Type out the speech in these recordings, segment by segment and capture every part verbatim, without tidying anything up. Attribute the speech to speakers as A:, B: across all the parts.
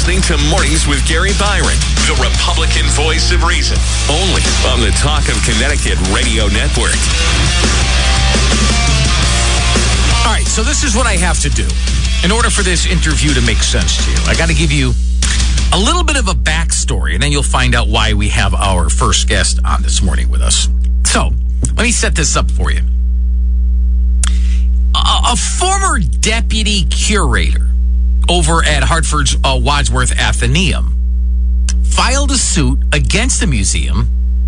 A: listening to Mornings with Gary Byron, the Republican voice of reason, only on the Talk of Connecticut Radio Network.
B: All right, so this is what I have to do. In order for this interview to make sense to you, I got to give you a little bit of a backstory, and then you'll find out why we have our first guest on this morning with us. So, let me set this up for you. A, a former deputy curator over at Hartford's uh, Wadsworth Atheneum filed a suit against the museum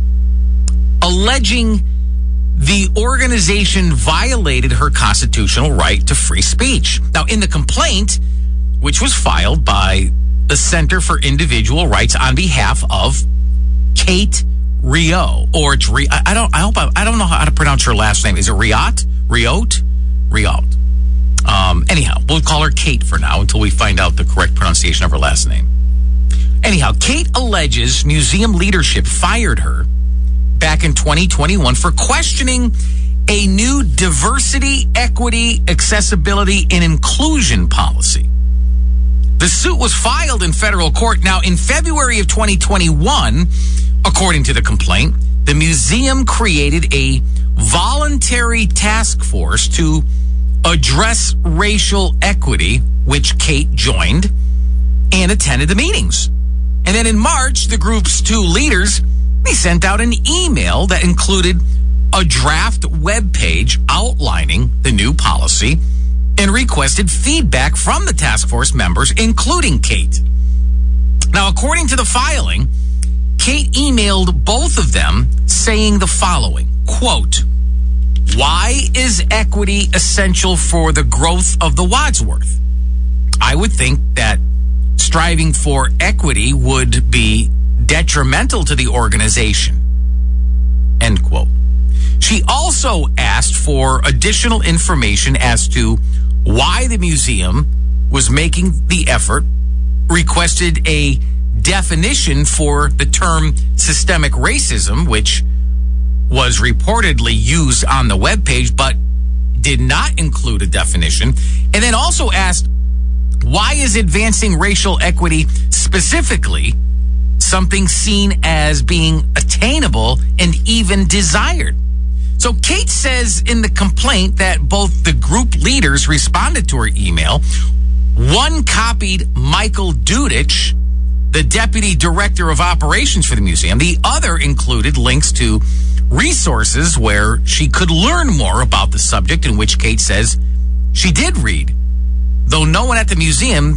B: alleging the organization violated her constitutional right to free speech. Now, in the complaint, which was filed by the Center for Individual Rights on behalf of Kate Rio, or it's Re- I don't, I hope I, I don't know how to pronounce her last name. Is it Riot? Riot? Riot. Um, anyhow, we'll call her Kate for now until we find out the correct pronunciation of her last name. Anyhow, Kate alleges museum leadership fired her back in twenty twenty-one for questioning a new diversity, equity, accessibility, and inclusion policy. The suit was filed in federal court. Now, in February of twenty twenty-one, according to the complaint, the museum created a voluntary task force to address racial equity, which Kate joined and attended the meetings. And then in March, the group's two leaders, they sent out an email that included a draft web page outlining the new policy and requested feedback from the task force members, including Kate. Now, according to the filing, Kate emailed both of them saying the following, quote, "Why is equity essential for the growth of the Wadsworth? I would think that striving for equity would be detrimental to the organization." End quote. She also asked for additional information as to why the museum was making the effort, requested a definition for the term systemic racism, which was reportedly used on the webpage, but did not include a definition, and then also asked, why is advancing racial equity specifically something seen as being attainable and even desired? So Kate says in the complaint that both the group leaders responded to her email. One copied Michael Dudich, the deputy director of operations for the museum. The other included links to resources where she could learn more about the subject, in which Kate says she did read, though no one at the museum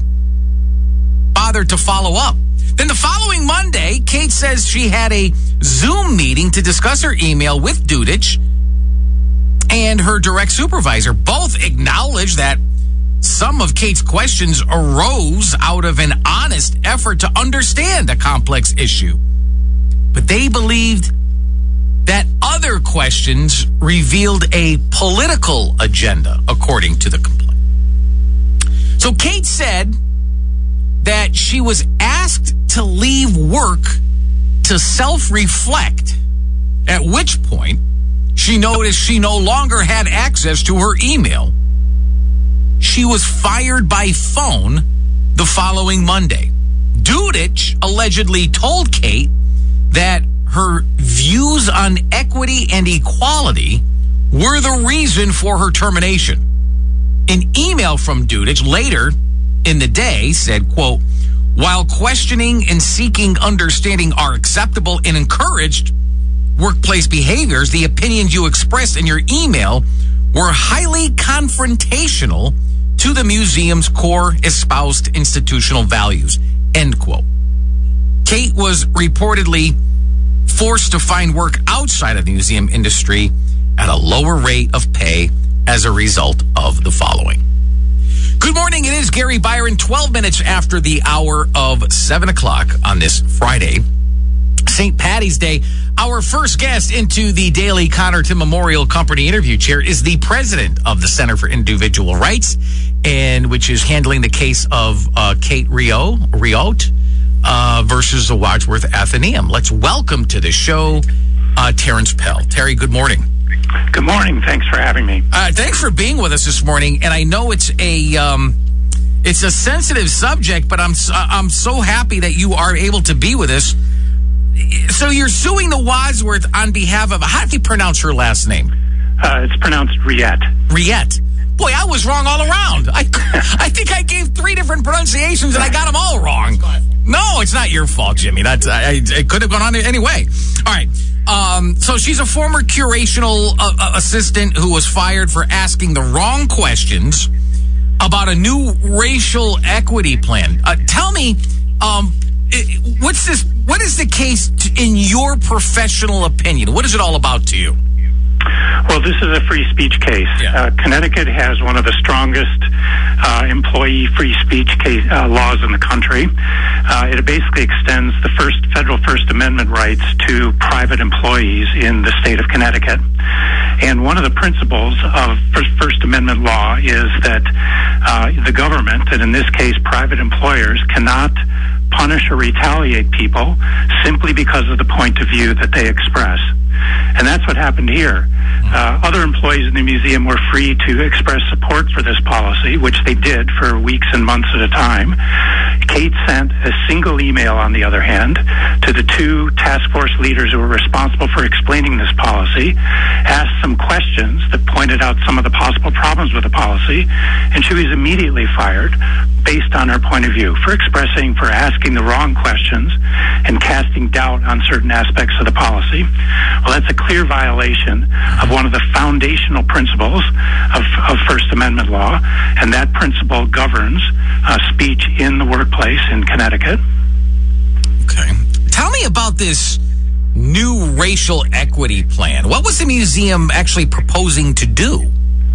B: bothered to follow up. Then the following Monday, Kate says she had a Zoom meeting to discuss her email with Dudich and her direct supervisor. Both acknowledged that some of Kate's questions arose out of an honest effort to understand a complex issue. But they believed that other questions revealed a political agenda, according to the complaint. So Kate said that she was asked to leave work to self-reflect, at which point she noticed she no longer had access to her email. She was fired by phone the following Monday. Dudich allegedly told Kate that her views on equity and equality were the reason for her termination. An email from Dudich later in the day said, quote, "While questioning and seeking understanding are acceptable and encouraged workplace behaviors, the opinions you expressed in your email were highly confrontational to the museum's core espoused institutional values." End quote. Kate was reportedly forced to find work outside of the museum industry at a lower rate of pay as a result of the following. Good morning. It is Gary Byron, twelve minutes after the hour of seven o'clock on this Friday, Saint Patty's Day. Our first guest into the Daily Connerton Memorial Company interview chair is the president of the Center for Individual Rights, and which is handling the case of uh, Kate Rio, Riot uh, versus the Wadsworth Atheneum. Let's welcome to the show uh, Terrence Pell. Terry, good morning.
C: Good morning. Thanks for having me.
B: Uh, thanks for being with us this morning. And I know it's a um, It's a sensitive subject, but I'm I'm so happy that you are able to be with us. So you're suing the Wadsworth on behalf of, how do you pronounce her last name?
C: Uh, it's pronounced Riette.
B: Riette. Boy, I was wrong all around. I, I think I gave three different pronunciations and I got them all wrong. No, it's not your fault, Jimmy. That's I, it could have gone on anyway. All right. Um, so she's a former curational uh, assistant who was fired for asking the wrong questions about a new racial equity plan. Uh, tell me, um, it, what's this? What is the case t- in your professional opinion? What is it all about to you?
C: Well, this is a free speech case. Yeah. Uh, Connecticut has one of the strongest uh, employee free speech case, uh, laws in the country. Uh, it basically extends the first federal First Amendment rights to private employees in the state of Connecticut. And one of the principles of First Amendment law is that uh, the government, and in this case private employers, cannot punish or retaliate people simply because of the point of view that they express. And that's what happened here. Uh, other employees in the museum were free to express support for this policy, which they did for weeks and months at a time. Kate sent a single email, on the other hand, to the two task force leaders who were responsible for explaining this policy, asked some questions that pointed out some of the possible problems with the policy, and she was immediately fired based on her point of view for expressing, for asking the wrong questions and casting doubt on certain aspects of the policy. Well, that's a clear violation of one of the foundational principles of, of First Amendment law, and that principle governs uh, speech in the workplace in Connecticut.
B: Okay. Tell me about this new racial equity plan. What was the museum actually proposing to do?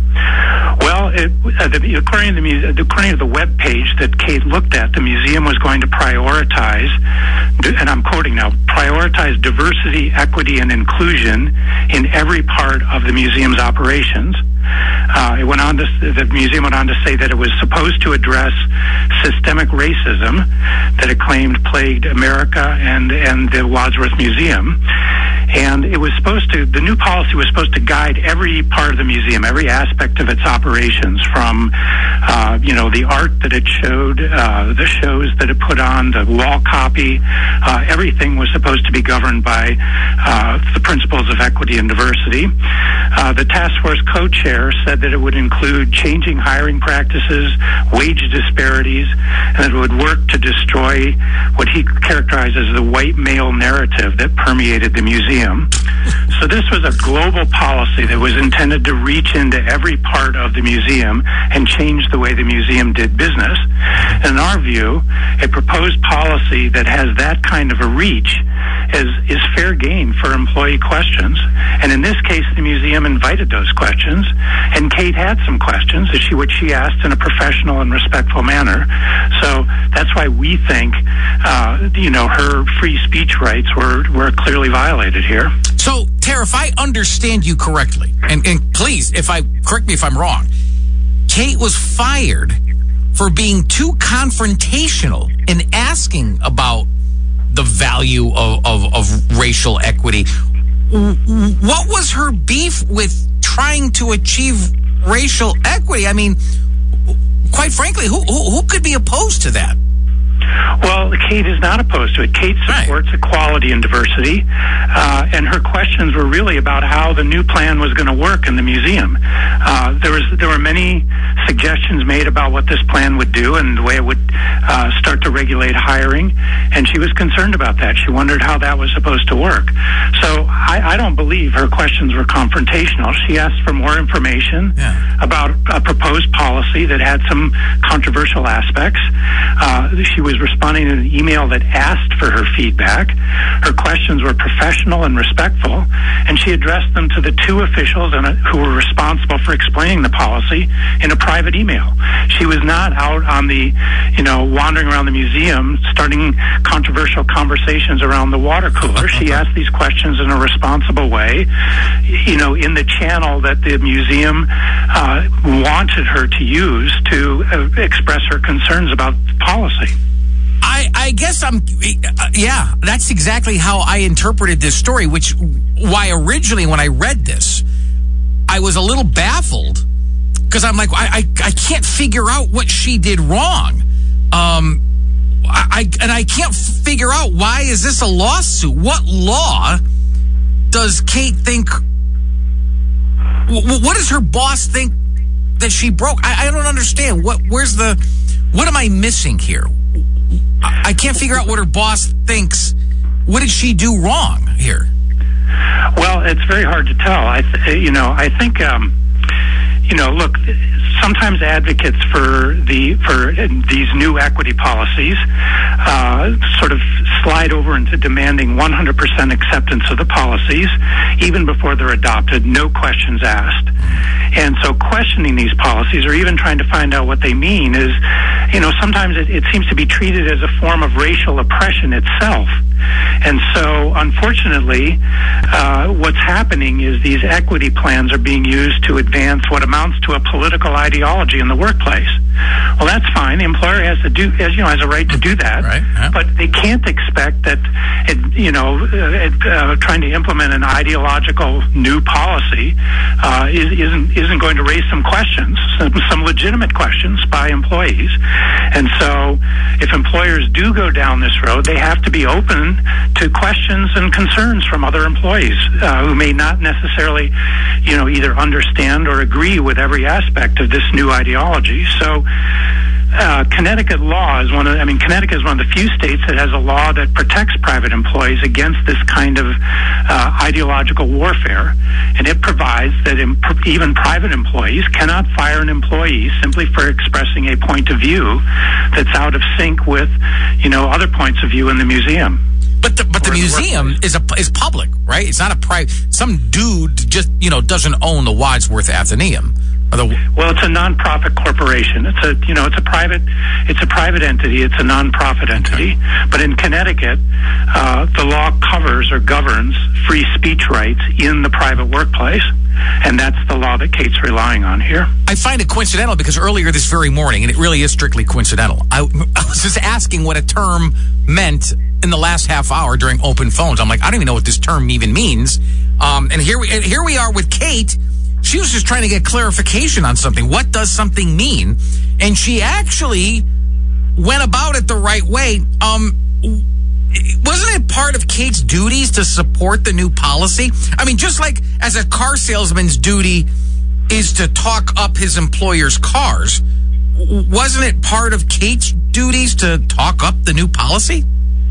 C: Well, it, uh, the, according, to the, according to the web page that Kate looked at, the museum was going to prioritize, and I'm quoting now, prioritize diversity, equity, and inclusion in every part of the museum's operations. Uh, it went on to, the museum went on to say that it was supposed to address systemic racism that it claimed plagued America and, and the Wadsworth Museum. And it was supposed to, the new policy was supposed to guide every part of the museum, every aspect of its operations, from, uh, you know, the art that it showed, uh, the shows that it put on, the wall copy. Uh, everything was supposed to be governed by uh, the principles of equity and diversity. Uh, the task force co-chair said that it would include changing hiring practices, wage disparities, and that it would work to destroy what he characterized as the white male narrative that permeated the museum. So this was a global policy that was intended to reach into every part of the museum and change the way the museum did business. In our view, a proposed policy that has that kind of a reach is, is fair game for employee questions. And in this case, the museum invited those questions, and Kate had some questions that she, which she asked in a professional and respectful manner. So that's why we think, uh, you know, her free speech rights were, were clearly violated here.
B: So, Tara, if I understand you correctly, and, and please, if I correct me if I'm wrong, Kate was fired for being too confrontational in asking about the value of, of, of racial equity. What was her beef with trying to achieve racial equity? I mean, quite frankly, who who, who could be opposed to that?
C: Well, Kate is not opposed to it. Kate supports right. equality and diversity, uh, and her questions were really about how the new plan was going to work in the museum. Uh, there was there were many suggestions made about what this plan would do and the way it would uh, start to regulate hiring, and she was concerned about that. She wondered how that was supposed to work. So I, I don't believe her questions were confrontational. She asked for more information yeah. about a proposed policy that had some controversial aspects. Uh, she was responding to an email that asked for her feedback. Her questions were professional and respectful, and she addressed them to the two officials in a, who were responsible for explaining the policy in a private email. She was not out on the, you know, wandering around the museum starting controversial conversations around the water cooler. She asked these questions in a responsible way, you know, in the channel that the museum uh, wanted her to use to uh, express her concerns about policy.
B: I, I guess I'm, uh, yeah, that's exactly how I interpreted this story, which, why originally when I read this, I was a little baffled because I'm like, I, I I can't figure out what she did wrong. Um, I, I and I can't figure out why is this a lawsuit? What law does Kate think? W- what does her boss think that she broke? I, I don't understand. What? Where's the? What am I missing here? I, I can't figure out what her boss thinks. What did she do wrong here?
C: Well, it's very hard to tell. I, th- you know, I think. Um, You know, look, sometimes advocates for the for these new equity policies uh, sort of slide over into demanding one hundred percent acceptance of the policies, even before they're adopted, no questions asked. And so questioning these policies or even trying to find out what they mean is, you know, sometimes it, it seems to be treated as a form of racial oppression itself. And so, unfortunately, uh, what's happening is these equity plans are being used to advance what amounts to a political ideology in the workplace. Well, that's fine. The employer has to do, as you know, has a right to do that.
B: Right. Yeah.
C: But they can't expect that, it, you know, uh, it, uh, trying to implement an ideological new policy uh, is, isn't isn't going to raise some questions, some, some legitimate questions by employees. And so, if employers do go down this road, they have to be open to questions and concerns from other employees uh, who may not necessarily, you know, either understand or agree with every aspect of this new ideology. So, uh, Connecticut law is one of, I mean, Connecticut is one of the few states that has a law that protects private employees against this kind of uh, ideological warfare. And it provides that in, even private employees cannot fire an employee simply for expressing a point of view that's out of sync with, you know, other points of view in the museum.
B: But the, but the museum is a is public, right? It's not a private. Some dude just, you know, doesn't own the Wadsworth Atheneum. The,
C: well, it's a nonprofit corporation. It's a you know it's a private it's a private entity. It's a nonprofit entity. Okay. But in Connecticut, uh, the law covers or governs free speech rights in the private workplace. And that's the law that Kate's relying on here.
B: I find it coincidental because earlier this very morning, and it really is strictly coincidental, I, I was just asking what a term meant in the last half hour during open phones. I'm like, I don't even know what this term even means. Um, and here we and here we are with Kate. She was just trying to get clarification on something. What does something mean? And she actually went about it the right way. Um, wasn't it part of Kate's duties to support the new policy? I mean, just like as a car salesman's duty is to talk up his employer's cars, wasn't it part of Kate's duties to talk up the new policy?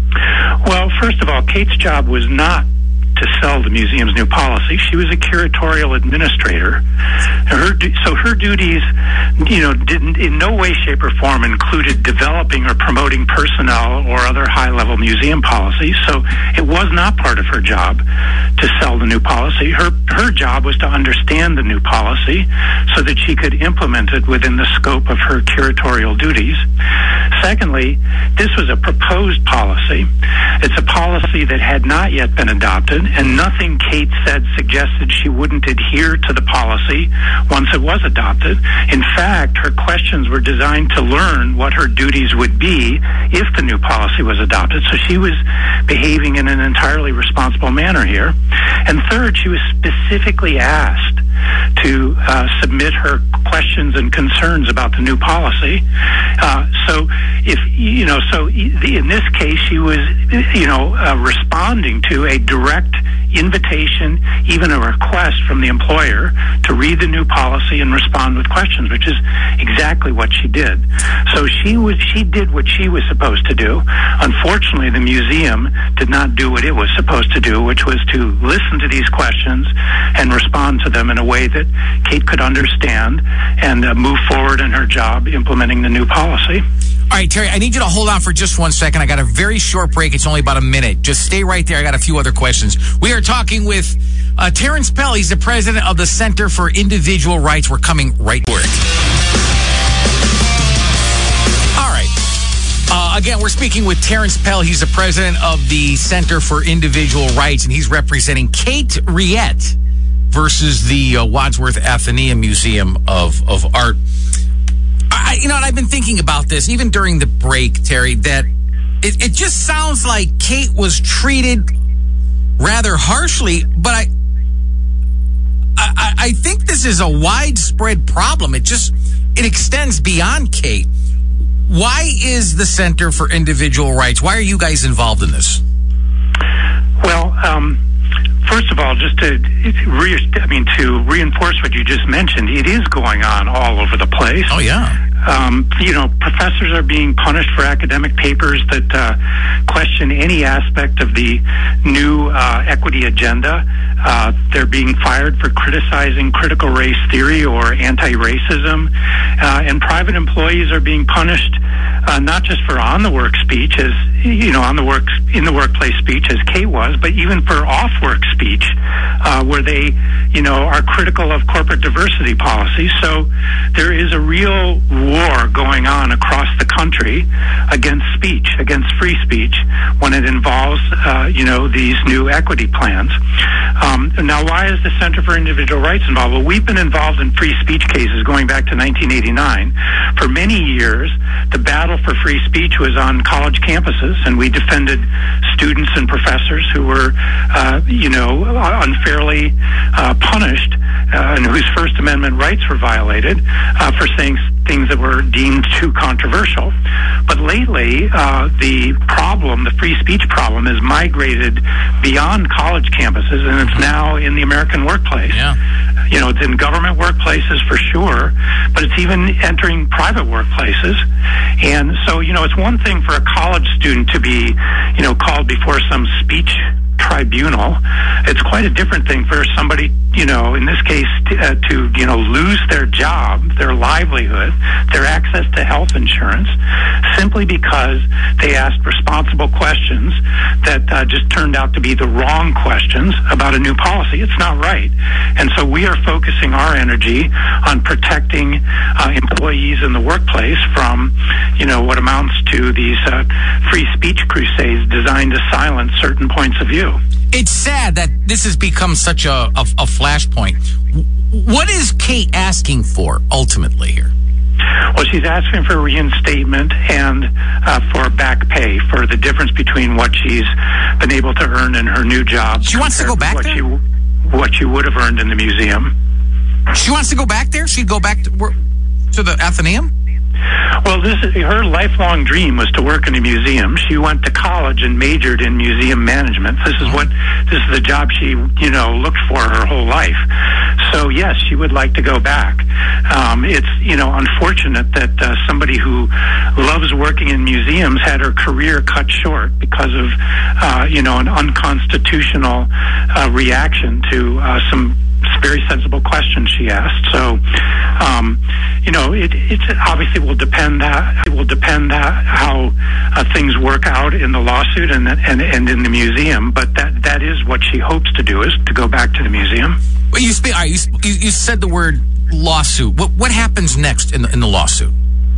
C: Well, first of all, Kate's job was not to sell the museum's new policy. She was a curatorial administrator. Her, so her duties, you know, didn't in no way, shape, or form included developing or promoting personnel or other high-level museum policies. So it was not part of her job to sell the new policy. Her her job was to understand the new policy so that she could implement it within the scope of her curatorial duties. Secondly, this was a proposed policy. It's a policy that had not yet been adopted, and nothing Kate said suggested she wouldn't adhere to the policy once it was adopted. In fact, her questions were designed to learn what her duties would be if the new policy was adopted. So she was behaving in an entirely responsible manner here. And third, she was specifically asked to uh, submit her questions and concerns about the new policy. Uh, so if, you know, so in this case, she was, you know, uh, responding to a direct invitation, even a request from the employer to read the new policy and respond with questions, which is exactly what she did. So she was, she did what she was supposed to do. Unfortunately, the museum did not do what it was supposed to do, which was to listen to these questions and respond to them in a way that Kate could understand and uh, move forward in her job implementing the new policy.
B: All right, Terry, I need you to hold on for just one second. I got a very short break. It's only about a minute. Just stay right there. I got a few other questions. We are talking with uh, Terrence Pell. He's the president of the Center for Individual Rights. We're coming right to work. All right. Uh, again, we're speaking with Terrence Pell. He's the president of the Center for Individual Rights, and he's representing Kate Riette versus the uh, Wadsworth Atheneum Museum of, of Art. I, you know, and I've been thinking about this even during the break, Terry, that it, it just sounds like Kate was treated rather harshly, but I, I, I, I think this is a widespread problem. It just, it extends beyond Kate. Why is the Center for Individual Rights, why are you guys involved in this?
C: Well, um, first of all, just to re- I mean to reinforce what you just mentioned, it is going on all over the place.
B: Oh, yeah.
C: Um, you know, professors are being punished for academic papers that uh, question any aspect of the new uh, equity agenda. Uh, they're being fired for criticizing critical race theory or anti-racism. Uh, and private employees are being punished uh, not just for on-the-work speech, as you know, on the work in the workplace speech, as Kate was, but even for off-work speech, uh, where they, you know, are critical of corporate diversity policies. So there is a real war going on across the country against speech, against free speech, when it involves, uh, you know, these new equity plans. Um, now, why is the Center for Individual Rights involved? Well, we've been involved in free speech cases going back to nineteen eighty-nine. For many years, the battle for free speech was on college campuses, and we defended students and professors who were, uh, you know, unfairly uh, punished uh, and whose First Amendment rights were violated uh, for saying things that were deemed too controversial. But lately, uh, the problem, the free speech problem, has migrated beyond college campuses, and it's now in the American workplace.
B: Yeah.
C: You know, it's in government workplaces for sure, but it's even entering private workplaces. And so, you know, it's one thing for a college student to be, you know, called before some speech tribunal. It's quite a different thing for somebody, you know, in this case, to, uh, to you know, lose their job, their livelihood, their access to health insurance, simply because they asked responsible questions that uh, just turned out to be the wrong questions about a new policy. It's not right. And so we are focusing our energy on protecting uh, employees in the workplace from, you know, what amounts to these uh, free speech crusades designed to silence certain points of view.
B: It's sad that this has become such a, a, a flashpoint. What is Kate asking for ultimately here?
C: Well, she's asking for reinstatement and uh, for back pay for the difference between what she's been able to earn in her new job.
B: She wants to go back
C: what
B: there?
C: She, what she would have earned in the museum.
B: She wants to go back there? She'd go back to, to the Athenaeum?
C: Well, this is, her lifelong dream was to work in a museum. She went to college and majored in museum management. This is what this is the job she, you know, looked for her whole life. So yes, she would like to go back. Um, it's, you know, unfortunate that uh, somebody who loves working in museums had her career cut short because of, uh, you know, an unconstitutional uh, reaction to uh, some very sensible questions she asked. So, um, you know, it, it obviously will depend that it will depend that how uh, things work out in the lawsuit and and and in the museum. But that that is what she hopes to do, is to go back to the museum.
B: Well, you speak. You, you said the word lawsuit. What what happens next in the, in the lawsuit?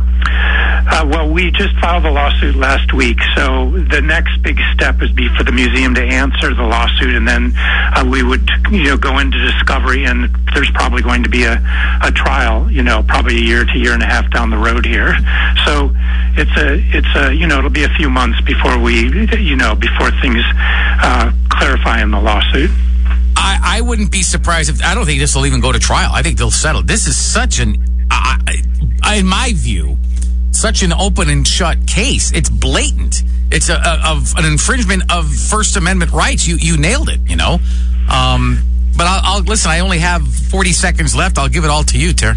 C: Uh, well, we just filed a lawsuit last week, so the next big step is be for the museum to answer the lawsuit, and then uh, we would, you know, go into discovery, and there's probably going to be a, a trial, you know, probably a year to year and a half down the road here. So it's a, it's a, you know, it'll be a few months before we, you know, before things uh, clarify in the lawsuit.
B: I, I wouldn't be surprised if, I don't think this will even go to trial. I think they'll settle. This is such an, uh, in my view, such an open and shut case. It's blatant. It's a, a of an infringement of First Amendment rights. You you nailed it. You know. Um, but I'll, I'll listen. I only have forty seconds left. I'll give it all to you, Ter.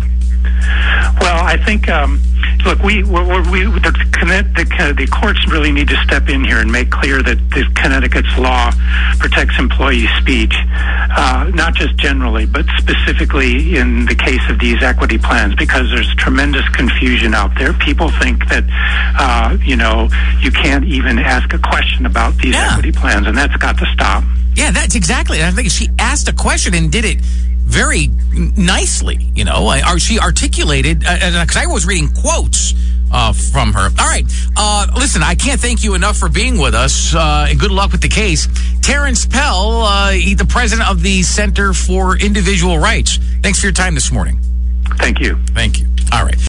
C: Well, I think, um, look, we, we're, we the, the, the courts really need to step in here and make clear that the Connecticut's law protects employee speech, uh, not just generally, but specifically in the case of these equity plans, because there's tremendous confusion out there. People think that, uh, you know, you can't even ask a question about these
B: yeah.
C: equity plans, and that's got to stop.
B: Yeah, that's exactly. I think she asked a question and did it very nicely, you know. Or she articulated, because uh, I was reading quotes uh, from her. All right, uh, listen, I can't thank you enough for being with us, uh, and good luck with the case. Terrence Pell, uh, he's the president of the Center for Individual Rights. Thanks for your time this morning.
C: Thank you.
B: Thank you. All right.